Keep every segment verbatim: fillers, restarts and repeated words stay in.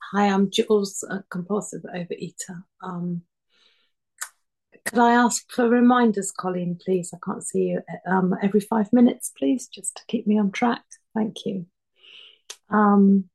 Hi, I'm Jules, a compulsive overeater. Um, could I ask for reminders, Colleen, please? I can't see you. Um, every five minutes, please, just to keep me on track. Thank you. Um,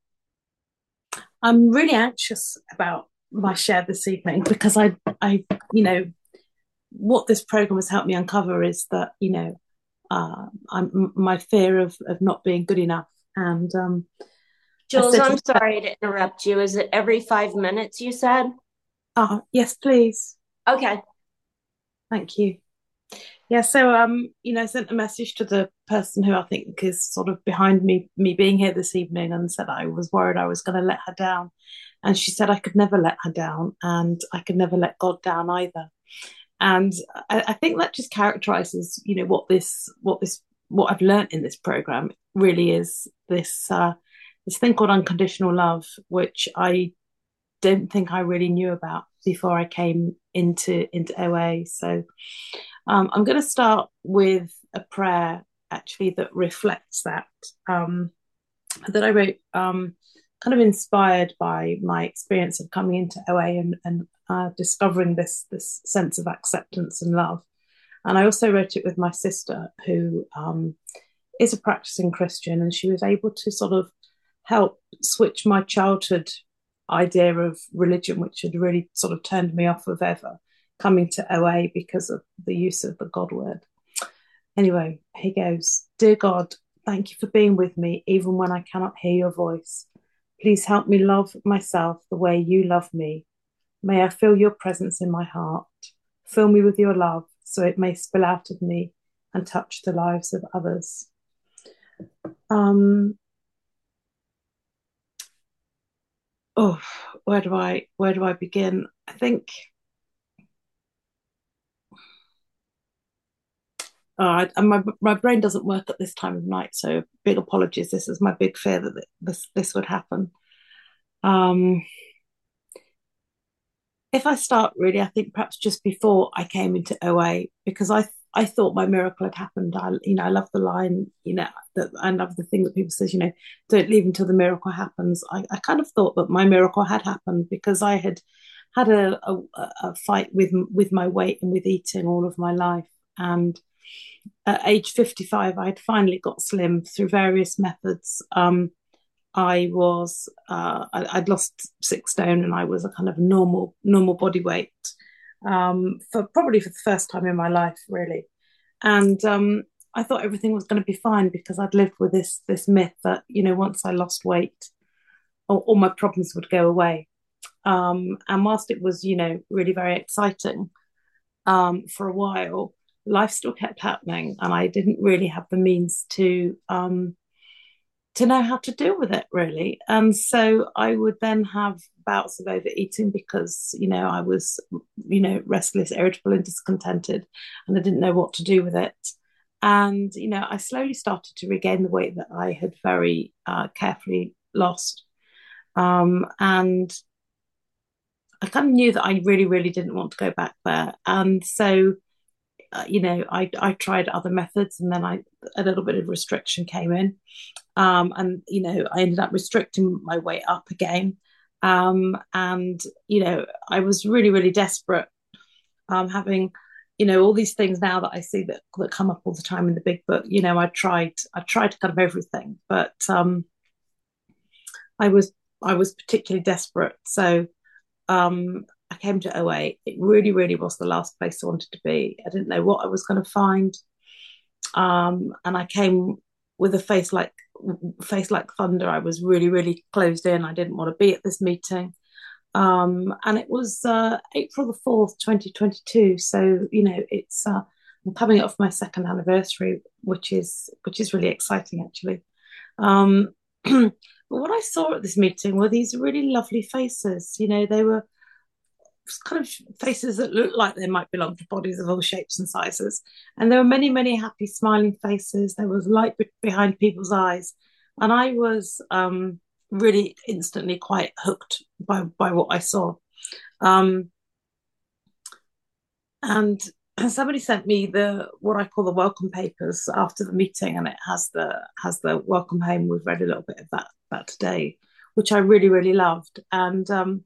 I'm really anxious about my share this evening because I, I, you know, what this program has helped me uncover is that, you know, uh, I'm my fear of of not being good enough, and um, I Jules, said to I'm myself, sorry to interrupt you. Is it every five minutes you said? "Ah, yes, please, Okay. thank you." Yeah, so um, you know, sent a message to the person who I think is sort of behind me me being here this evening and said I was worried I was going to let her down. And she said I could never let her down and I could never let God down either. And I, I think that just characterizes, you know, what this what this what I've learned in this program really is this uh this thing called unconditional love, which I don't think I really knew about before I came into into O A. So um, I'm going to start with a prayer actually that reflects that um, that I wrote, um, kind of inspired by my experience of coming into O A and, and uh, discovering this this sense of acceptance and love. And I also wrote it with my sister, who um, is a practicing Christian, and she was able to sort of help switch my childhood idea of religion, which had really sort of turned me off of ever coming to O A because of the use of the God word. Anyway, here goes. Dear God, thank you for being with me even when I cannot hear your voice. Please help me love myself the way you love me. May I feel your presence in my heart. Fill me with your love so it may spill out of me and touch the lives of others. Um, oh, where do I where do I begin? I think uh, and my my brain doesn't work at this time of night, so big apologies. This is my big fear that this this would happen. Um, if I start really, I think perhaps just before I came into O A, because I I thought my miracle had happened. I you know I love the line, you know, that I love the thing that people says, you know, don't leave until the miracle happens. I, I kind of thought that my miracle had happened because I had had a, a, a fight with with my weight and with eating all of my life. And at age fifty-five, I'd finally got slim through various methods. Um, I was uh, I, I'd lost six stone and I was a kind of normal normal body weight, um, for probably for the first time in my life, really. And um, I thought everything was going to be fine because I'd lived with this this myth that, you know, once I lost weight, all, all my problems would go away. Um, and whilst it was, you know, really very exciting, um, for a while, life still kept happening, and I didn't really have the means to um, to know how to deal with it, really. And so I would then have bouts of overeating because, you know, I was, you know, restless, irritable, and discontented, and I didn't know what to do with it. And, you know, I slowly started to regain the weight that I had very uh, carefully lost. Um, and I kind of knew that I really, really didn't want to go back there. And so, uh, you know, I, I tried other methods, and then I a little bit of restriction came in. Um, and you know, I ended up restricting my weight up again. Um, and you know, I was really, really desperate. Um, having, you know, all these things now that I see that that come up all the time in the big book. You know, I tried, I tried kind of everything, but um, I was, I was particularly desperate. So um, I came to O A. It really, really was the last place I wanted to be. I didn't know what I was going to find. Um, and I came with a face like face like thunder. I was really, really closed in. I didn't want to be at this meeting. Um, and it was uh, April the fourth, twenty twenty-two. So you know, it's uh, I'm coming off my second anniversary, which is which is really exciting actually. Um, but what I saw at this meeting were these really lovely faces. You know, they were kind of faces that looked like they might belong to bodies of all shapes and sizes. And there were many, many happy, smiling faces. There was light behind people's eyes. And I was um, really instantly quite hooked by, by what I saw. Um, and somebody sent me the what I call the welcome papers after the meeting, and it has the has the welcome home. We've read a little bit of that that today, which I really, really loved. And um,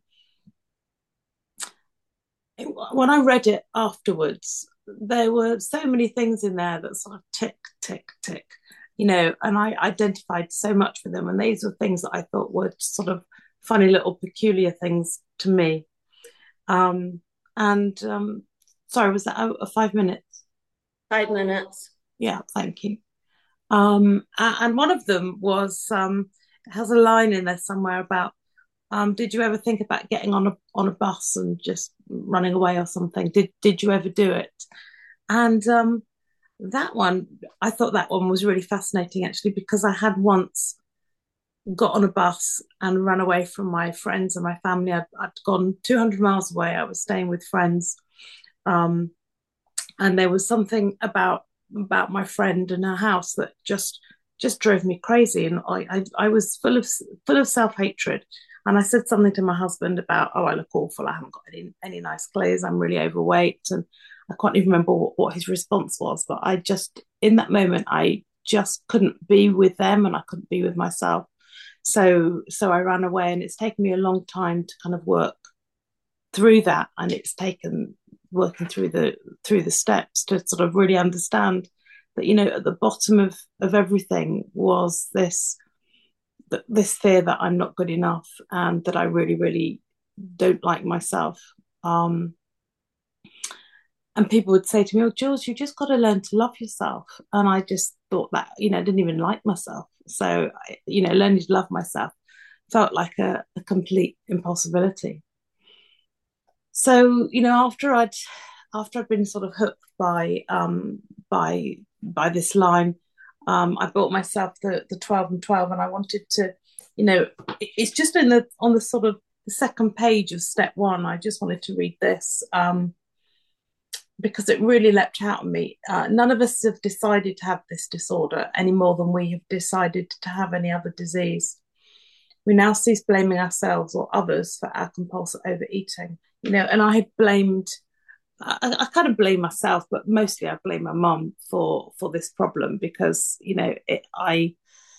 it, when I read it afterwards, there were so many things in there that sort of tick, tick, tick, you know, and I identified so much with them. And these were things that I thought were sort of funny little peculiar things to me. Um, and um, sorry, was that out of five minutes? Five minutes. Yeah, thank you. Um, and one of them was um, it has a line in there somewhere about um, did you ever think about getting on a on a bus and just running away or something? Did did you ever do it? And um, that one, I thought that one was really fascinating actually because I had once got on a bus and run away from my friends and my family. I'd, I'd gone two hundred miles away. I was staying with friends, um, and there was something about about my friend and her house that just just drove me crazy. And I I, I was full of full of self hatred. And I said something to my husband about, oh, I look awful. I haven't got any any nice clothes. I'm really overweight, and I can't even remember what, what his response was. But I just, in that moment, I just couldn't be with them, and I couldn't be with myself. So so I ran away, and it's taken me a long time to kind of work through that, and it's taken working through the through the steps to sort of really understand that, you know, at the bottom of of everything was this this fear that I'm not good enough and that I really really don't like myself. Um, and people would say to me, "Oh, Jules, you just got to learn to love yourself." And I just thought that, you know, I didn't even like myself. So, you know, learning to love myself felt like a, a complete impossibility. So, you know, after I'd after I'd been sort of hooked by um by by this line, um, I bought myself the the twelve and twelve, and I wanted to, you know, it's just in the on the sort of the second page of step one. I just wanted to read this um, because it really leapt out at me. Uh, none of us have decided to have this disorder any more than we have decided to have any other disease. We now cease blaming ourselves or others for our compulsive overeating. You know, and I had blamed, I, I kind of blame myself, but mostly I blame my mum for for this problem because, you know, it, I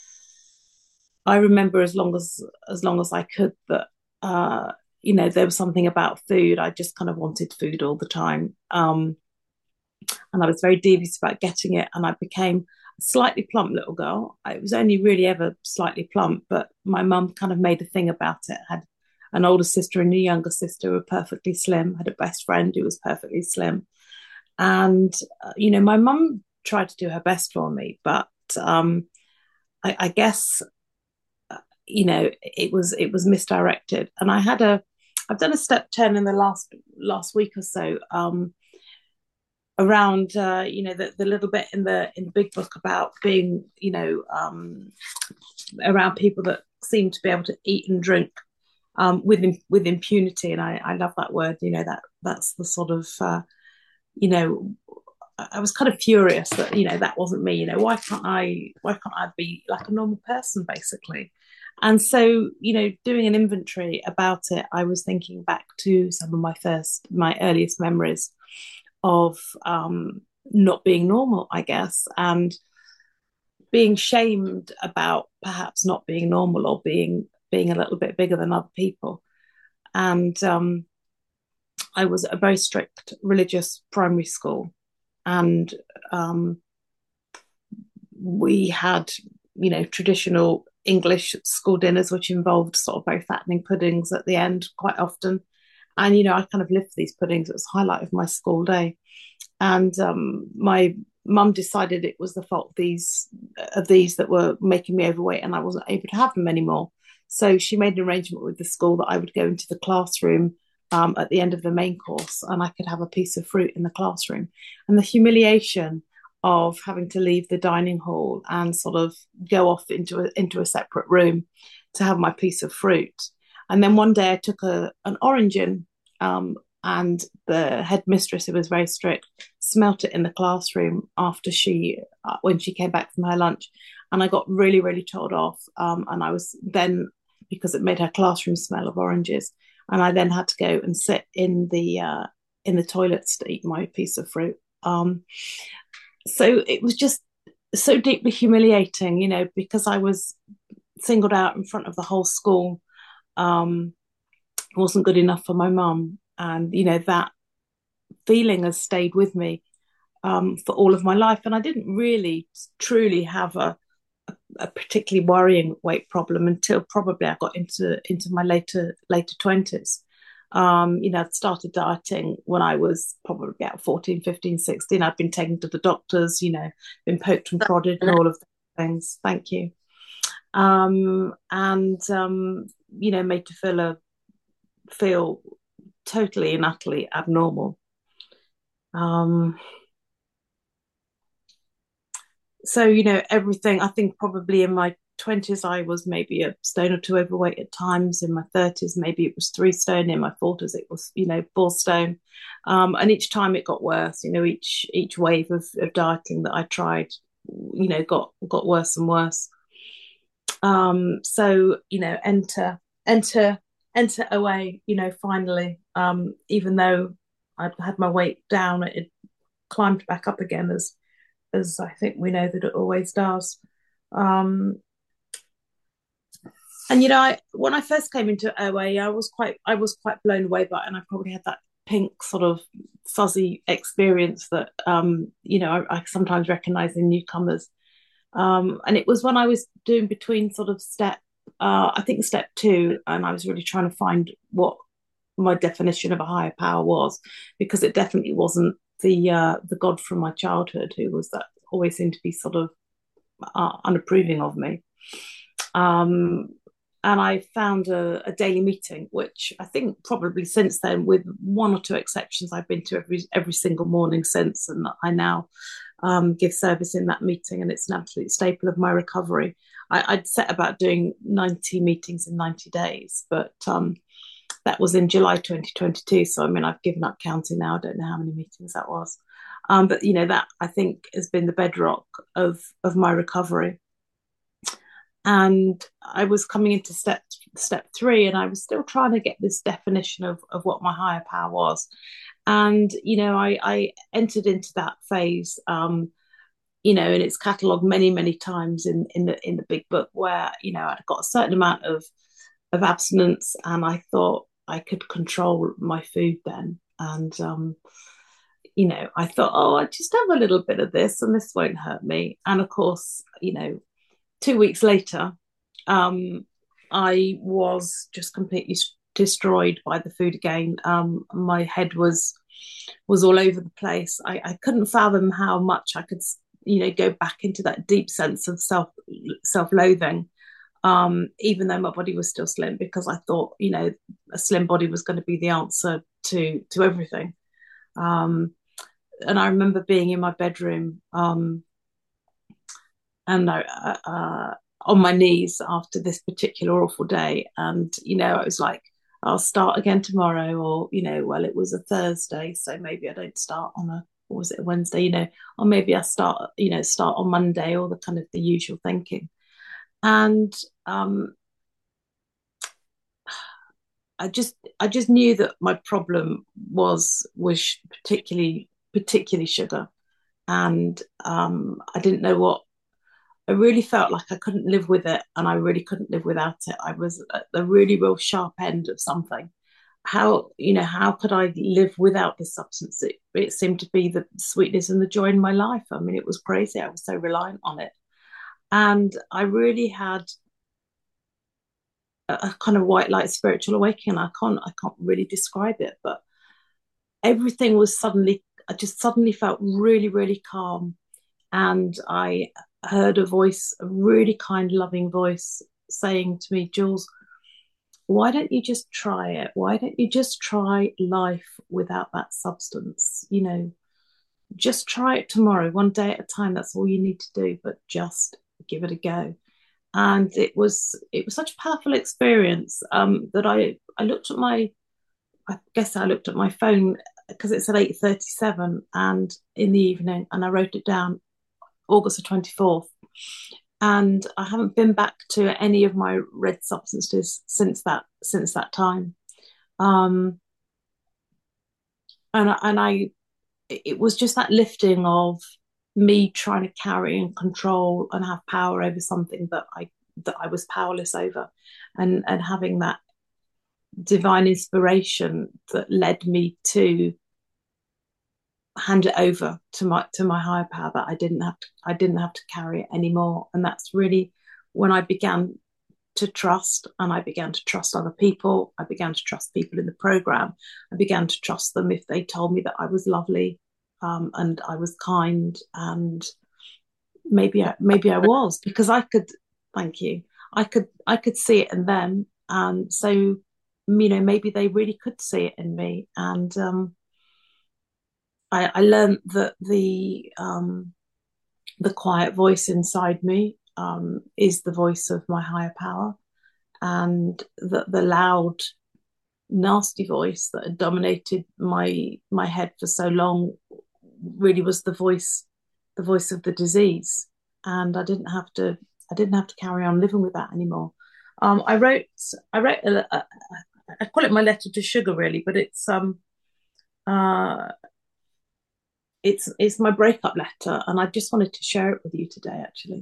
I remember as long as as long as I could that uh, you know, there was something about food. I just kind of wanted food all the time, um, and I was very devious about getting it. And I became a slightly plump little girl. I was only really ever slightly plump, but my mum kind of made a thing about it. I had an older sister and a younger sister who were perfectly slim. I had a best friend who was perfectly slim, and uh, you know, my mum tried to do her best for me, but um, I, I guess you know it was it was misdirected. And I had a I've done a step ten in the last last week or so, um, around uh, you know the, the little bit in the in the big book about being, you know, um, around people that seem to be able to eat and drink um, with with impunity. And I, I love that word. You know, that that's the sort of uh, you know, I was kind of furious that, you know, that wasn't me. You know, why can't I? Why can't I be like a normal person, basically? And so, you know, doing an inventory about it, I was thinking back to some of my first, my earliest memories of um, not being normal, I guess, and being shamed about perhaps not being normal or being being a little bit bigger than other people. And um, I was at a very strict religious primary school, and um, we had, you know, traditional English school dinners, which involved sort of very fattening puddings at the end quite often. And, you know, I kind of lived for these puddings. It was the highlight of my school day. And um, my mum decided it was the fault of these of these that were making me overweight, and I wasn't able to have them anymore. So she made an arrangement with the school that I would go into the classroom um, at the end of the main course, and I could have a piece of fruit in the classroom. And the humiliation of having to leave the dining hall and sort of go off into a, into a separate room to have my piece of fruit. And then one day I took a, an orange in, um, and the headmistress, who was very strict, smelt it in the classroom after she, uh, when she came back from her lunch. And I got really, really told off. Um, and I was then, because it made her classroom smell of oranges. And I then had to go and sit in the uh, in the toilets to eat my piece of fruit. Um, so it was just so deeply humiliating, you know, because I was singled out in front of the whole school. Um, wasn't good enough for my mum, and you know that feeling has stayed with me um, for all of my life. And I didn't really truly have a, a particularly worrying weight problem until probably I got into into my later later twenties. Um, you know, I'd started dieting when I was probably about fourteen, fifteen, sixteen. I'd been taken to the doctors, you know, been poked and prodded and all of those things. Thank you. Um, and, um, you know, made to feel, a, feel totally and utterly abnormal. Um, so you know everything. I think probably in my twenties I was maybe a stone or two overweight at times. In my thirties maybe it was three stone. In my forties it was, you know, four stone. Um, and each time it got worse. You know, each each wave of, of dieting that I tried, you know, got got worse and worse. Um, so you know, enter enter enter O A. You know, finally, um, even though I'd had my weight down, it climbed back up again as as I think we know that it always does. Um, and you know, I, when I first came into O A, I was quite I was quite blown away by it, and I probably had that pink sort of fuzzy experience that um, you know I, I sometimes recognise in newcomers. Um, and it was when I was doing between sort of step, uh, I think step two, and I was really trying to find what my definition of a higher power was, because it definitely wasn't the uh, the God from my childhood who was that always seemed to be sort of uh, unapproving of me. Um, and I found a, a daily meeting, which I think probably since then, with one or two exceptions, I've been to every every single morning since, and I now um, give service in that meeting, and it's an absolute staple of my recovery. I, I'd set about doing ninety meetings in ninety days, but um, that was in July twenty twenty-two. So, I mean, I've given up counting now. I don't know how many meetings that was. Um, but, you know, that I think has been the bedrock of, of my recovery. And I was coming into step step three, and I was still trying to get this definition of, of what my higher power was. And, you know, I, I entered into that phase, um, you know, and it's catalogued many, many times in, in the in the big book, where, you know, I'd got a certain amount of of abstinence, and I thought I could control my food then. And um, you know, I thought, oh, I just have a little bit of this, and this won't hurt me. And of course, you know, two weeks later, um, I was just completely destroyed by the food again. Um, my head was was all over the place. I, I couldn't fathom how much I could, you know, go back into that deep sense of self self loathing, um, even though my body was still slim, because I thought, you know, a slim body was going to be the answer to to everything. Um, and I remember being in my bedroom, um, and I, uh, uh, on my knees after this particular awful day, and you know, I was like, I'll start again tomorrow, or you know, well, it was a Thursday, so maybe I don't start on a, or was it a Wednesday, you know, or maybe I start, you know, start on Monday, or the kind of the usual thinking. And um, I just I just knew that my problem was was particularly particularly sugar, and um, I didn't know what. I really felt like I couldn't live with it, and I really couldn't live without it. I was at the really real sharp end of something. How, you know, how could I live without this substance? It, it seemed to be the sweetness and the joy in my life. I mean, it was crazy. I was so reliant on it, and I really had a, a kind of white light spiritual awakening. I can't I can't really describe it, but everything was suddenly, I just suddenly felt really, really calm. And I heard a voice, a really kind, loving voice saying to me, Jules, why don't you just try it? Why don't you just try life without that substance? You know, just try it tomorrow, one day at a time. That's all you need to do, but just give it a go. And it was it was such a powerful experience, um, that I I looked at my I guess I looked at my phone, because it said eight thirty-seven and in the evening, and I wrote it down, August the twenty-fourth. And I haven't been back to any of my red substances since that since that time. Um, and and I it was just that lifting of me trying to carry and control and have power over something that I that I was powerless over, and and having that divine inspiration that led me to hand it over to my to my higher power, that I didn't have to I didn't have to carry it anymore. And that's really when I began to trust, and I began to trust other people. I began to trust people in the program. I began to trust them if they told me that I was lovely, um, and I was kind, and maybe I, maybe I was, because I could. Thank you. I could I could see it in them, and so you know maybe they really could see it in me, and um, I, I learned that the um, the quiet voice inside me um, is the voice of my higher power, and that the loud, nasty voice that had dominated my my head for so long really was the voice the voice of the disease, and I didn't have to I didn't have to carry on living with that anymore. Um, I wrote I wrote a, a, I call it my letter to sugar, really, but it's um uh it's it's my breakup letter, and I just wanted to share it with you today, actually.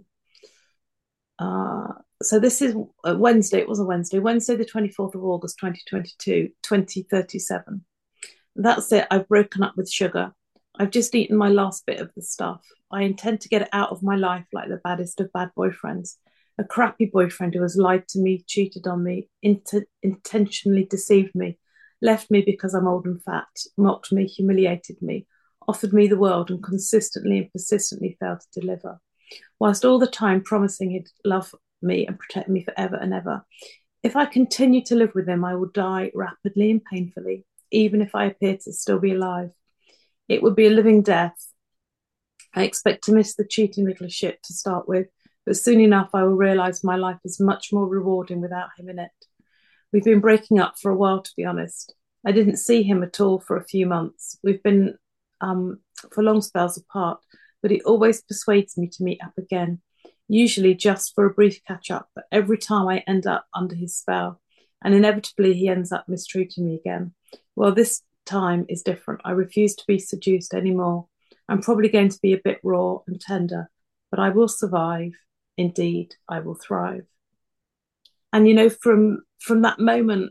Uh, so this is Wednesday. It was a Wednesday, Wednesday, the twenty-fourth of August, twenty twenty-two, twenty thirty-seven. That's it. I've broken up with sugar. I've just eaten my last bit of the stuff. I intend to get it out of my life like the baddest of bad boyfriends. A crappy boyfriend who has lied to me, cheated on me, int- intentionally deceived me, left me because I'm old and fat, mocked me, humiliated me, offered me the world, and consistently and persistently failed to deliver, whilst all the time promising he'd love me and protect me forever and ever. If I continue to live with him, I will die rapidly and painfully, even if I appear to still be alive. It would be a living death. I expect to miss the cheating little shit to start with, but soon enough I will realise my life is much more rewarding without him in it. We've been breaking up for a while, to be honest. I didn't see him at all for a few months. We've been um, for long spells apart, but he always persuades me to meet up again, usually just for a brief catch-up, but every time I end up under his spell, and inevitably he ends up mistreating me again. Well, this time is different. I refuse to be seduced anymore. I'm probably going to be a bit raw and tender, but I will survive. Indeed, I will thrive. And you know, from from that moment,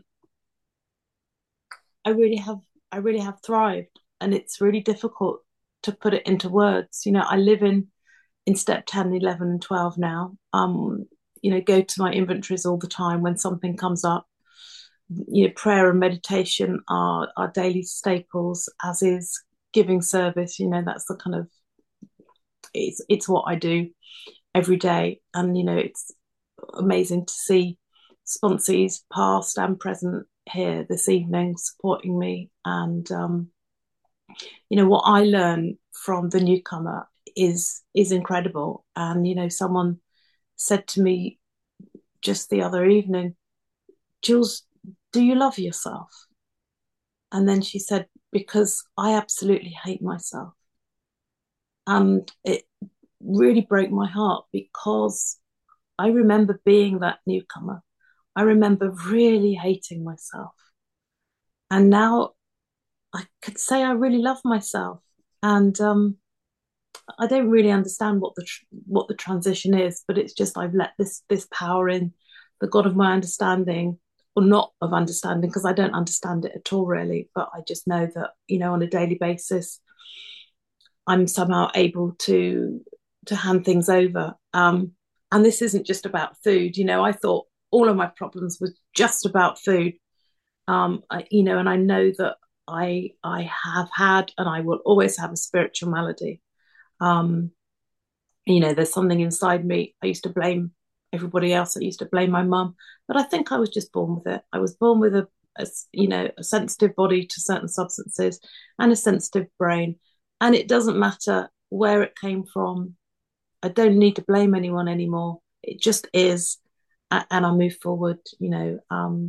I really have I really have thrived, and it's really difficult to put it into words. You know, I live in in step ten, eleven, and twelve now. Um, you know, go to my inventories all the time when something comes up. You know, prayer and meditation are are daily staples, as is giving service. You know, that's the kind of it's it's what I do every day, and you know, it's amazing to see sponsees past and present here this evening supporting me. And um, you know, what I learn from the newcomer is is incredible. And you know, someone said to me just the other evening, Jules, do you love yourself? And then she said, because I absolutely hate myself. And it really broke my heart, because I remember being that newcomer. I remember really hating myself. And now I could say I really love myself. And um, I don't really understand what the tr- what the transition is, but it's just I've let this this power in, the God of my understanding, or not of understanding, because I don't understand it at all really. But I just know that, you know, on a daily basis, I'm somehow able to to hand things over. Um, and this isn't just about food. You know, I thought all of my problems were just about food. Um, I, you know, and I know that I I have had, and I will always have, a spiritual malady. Um, you know, there's something inside me. I used to blame everybody else. I used to blame my mum, but I think I was just born with it. I was born with a, a you know, a sensitive body to certain substances and a sensitive brain, and it doesn't matter where it came from. I don't need to blame anyone anymore. It just is, and I move forward. You know, um,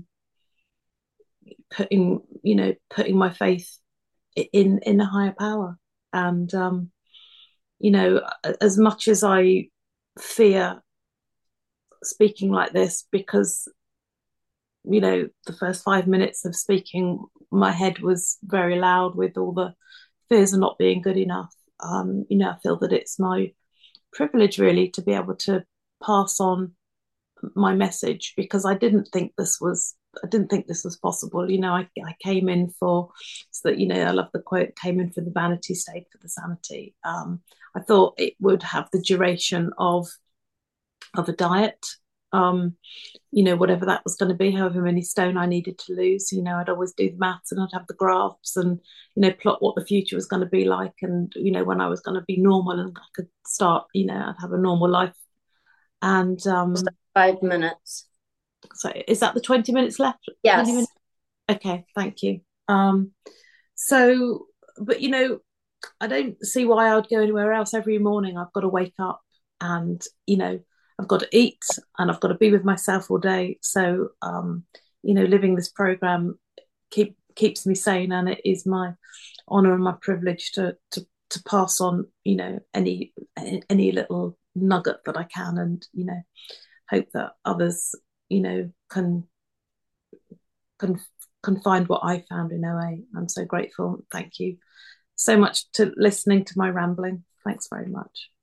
putting you know putting my faith in in a higher power, and um, you know, as much as I fear speaking like this, because you know, the first five minutes of speaking, my head was very loud with all the fears of not being good enough. Um, you know, I feel that it's my privilege really to be able to pass on my message, because I didn't think this was I didn't think this was possible. You know, I, I came in for, so that, you know, I love the quote, came in for the vanity, stayed for the sanity. Um, I thought it would have the duration of of a diet. Um, you know, whatever that was going to be, however many stone I needed to lose. You know, I'd always do the maths and I'd have the graphs and, you know, plot what the future was going to be like, and, you know, when I was going to be normal and I could start, you know, I'd have a normal life. And Just um, five minutes. so is that the twenty minutes left? twenty Yes. minutes? Okay, thank you. Um, so, but, you know, I don't see why I would go anywhere else. Every morning I've got to wake up and, you know, I've got to eat and I've got to be with myself all day. So, um, you know, living this program keep keeps me sane, and it is my honor and my privilege to to to pass on, you know, any any little nugget that I can, and, you know, hope that others, you know, can can can find what I found in O A. I'm so grateful. Thank you so much to listening to my rambling. Thanks very much.